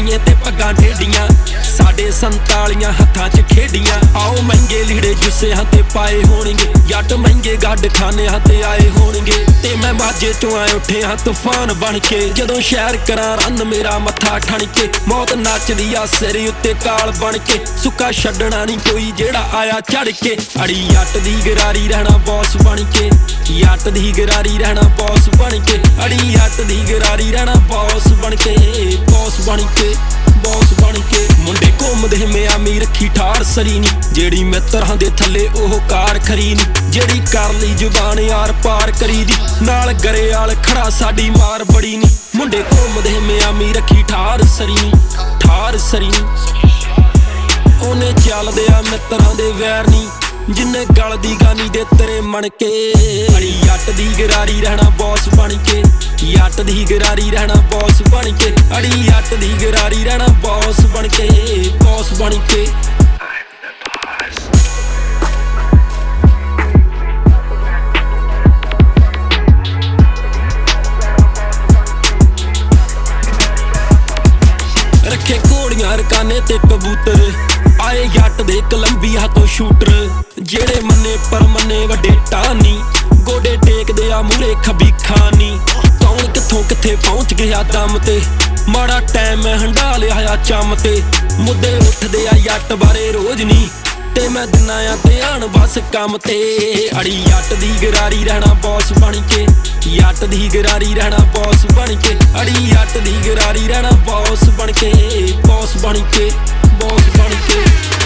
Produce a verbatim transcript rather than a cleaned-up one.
ਪਜਾਮੀਏ ਤੇ ਪੱਗਾਂ ਢੇਡੀਆਂ ਸਾਡੇ ਸੰਤਾਲੀਆਂ ਹੱਥਾਂ 'ਚ ਖੇਡੀਆਂ। ਆਓ ਮਹਿੰਗੇ ਲੀੜੇ ਜੁੱਸਿਆਂ ਤੇ ਪਾਏ ਹੋਣਗੇ ਜੱਟ ਮਹਿੰਗੇ ਗੱਡ ਖਾਨਿਆਂ ਤੇ ਆਏ ਹੋਣਗੇ ਤੇ ਮੈਂ ਮਾਝੇ ਚੋਂ ਆਏ ਉੱਠਿਆ ਤੂਫਾਨ ਬਣ ਕੇ ਜਦੋਂ ਸ਼ਹਿਰ ਕਰਾਂ ਰੰਨ ਮੇਰਾ ਮੱਥਾ ਠਣ ਕੇ ਮੌਤ ਨੱਚਦੀ ਆ ਸਿਰ ਉੱਤੇ ਕਾਲ ਬਣ ਕੇ ਸੁੱਕਾ ਛੱਡਣਾ ਨਹੀਂ ਕੋਈ ਜਿਹੜਾ ਆਇਆ ਚੜ ਕੇ ਅੜੀ ਜੱਟ ਦੀ ਗਰਾਰੀ ਰਹਿਣਾ ਬੌਸ ਬਣ ਕੇ ਜੱਟ ਦੀ ਗਰਾਰੀ ਰਹਿਣਾ ਬੌਸ ਬਣ ਕੇ ਅੜੀ ਜੱਟ ਦੀ ਗਰਾਰੀ ਰਹਿਣਾ ਬੌਸ ਬਣ ਕੇ ਬੌਸ ਬਣ ਕੇ ਬੌਸ ਬਣ ਕੇ ਮੁੰਡੇ ਘੁੰਮਦੇ ਮਿਆਮੀ ਰੱਖੀ ਠਾਰ ਸਰੀ ਨੀ ਜਿਹੜੀ ਮਿੱਤਰਾਂ ਦੇ ਥੱਲੇ ਉਹ ਕਾਰ ਖਰੀ ਨੀ ਜਿਹੜੀ ਕਰ ਲਈ ਜ਼ੁਬਾਨ ਯਾਰ ਪਾਰ ਕਰੀ ਦੀ ਨਾਲ ਗਰੇਵਾਲ ਖੜਾ ਸਾਡੀ ਮਾਰ ਬੜੀ ਨੀ ਮੁੰਡੇ ਘੁੰਮਦੇ ਮਿਆਮੀ ਰੱਖੀ ਠਾਰ ਸਰੀ ਨੀ ਠਾਰ ਸਰੀ ਨੀ ਉਹਨੇ ਚੱਲਦੇ ਆ ਮਿੱਤਰਾਂ ਦੇ ਵੈਰ ਨੀ ਜਿੰਨੇ ਗਲ ਦੀ ਗਾਨੀ ਦੇ ਤੇਰੇ ਮਣ ਕੇ ਅੜੀ ਜੱਟ ਦੀ ਗਰਾਰੀ ਰਹਿਣਾ ਬੌਸ ਬਣ ਕੇ ਜੱਟ ਦੀ ਗਰਾਰੀ ਰਹਿਣਾ ਬੌਸ ਬਣ ਕੇ ਅੜੀ ਜੱਟ ਦੀ ਗਰਾਰੀ ਰਹਿਣਾ ਬੌਸ ਬਣ ਕੇ ਬੌਸ ਬਣ ਕੇ ਰੱਖੇ ਘੋੜੀਆਂ ਰਕਾਨੇ ਤੇ ਕਬੂਤਰ ਆਏ ਜੱਟ ਦੇ ਕੋਲੰਬੀਆ ਤੋਂ ਸ਼ੂਟਰ ਜਿਹੜੇ ਮੰਨੇ ਪਰ ਮੰਨੇ ਵੱਡੇ ਟਾਨੀ ਗੋਡੇ ਟੇਕਦੇ ਆ ਮੂਰੇ ਖੱਬੀ ਖਾਨੀ ਕੌਣ ਕਿੱਥੋਂ ਕਿੱਥੇ ਪਹੁੰਚ ਗਿਆ ਦਮ ਤੇ ਮਾੜਾ ਟਾਈਮ ਮੈਂ ਹੰਡਾ ਲਿਆ ਚੰਮ ਤੇ ਮੁੱਦੇ ਉੱਠਦੇ ਆ ਜੱਟ ਬਾਰੇ ਰੋਜ਼ ਨੀ ਤੇ ਮੈਂ ਦਿਨਾਂ ਆ ਧਿਆਨ ਬਸ ਕੰਮ ਤੇ ਅੜੀ ਜੱਟ ਦੀ ਗਰਾਰੀ ਰਹਿਣਾ ਬੌਸ ਬਣ ਕੇ ਜੱਟ ਦੀ ਗਰਾਰੀ ਰਹਿਣਾ ਬੌਸ ਬਣ ਕੇ ਅੜੀ ਜੱਟ ਦੀ ਗਰਾਰੀ ਰਹਿਣਾ ਬੌਸ ਬਣ ਕੇ ਬੌਸ ਬਣ ਕੇ ਬੌਸ ਬਣ ਕੇ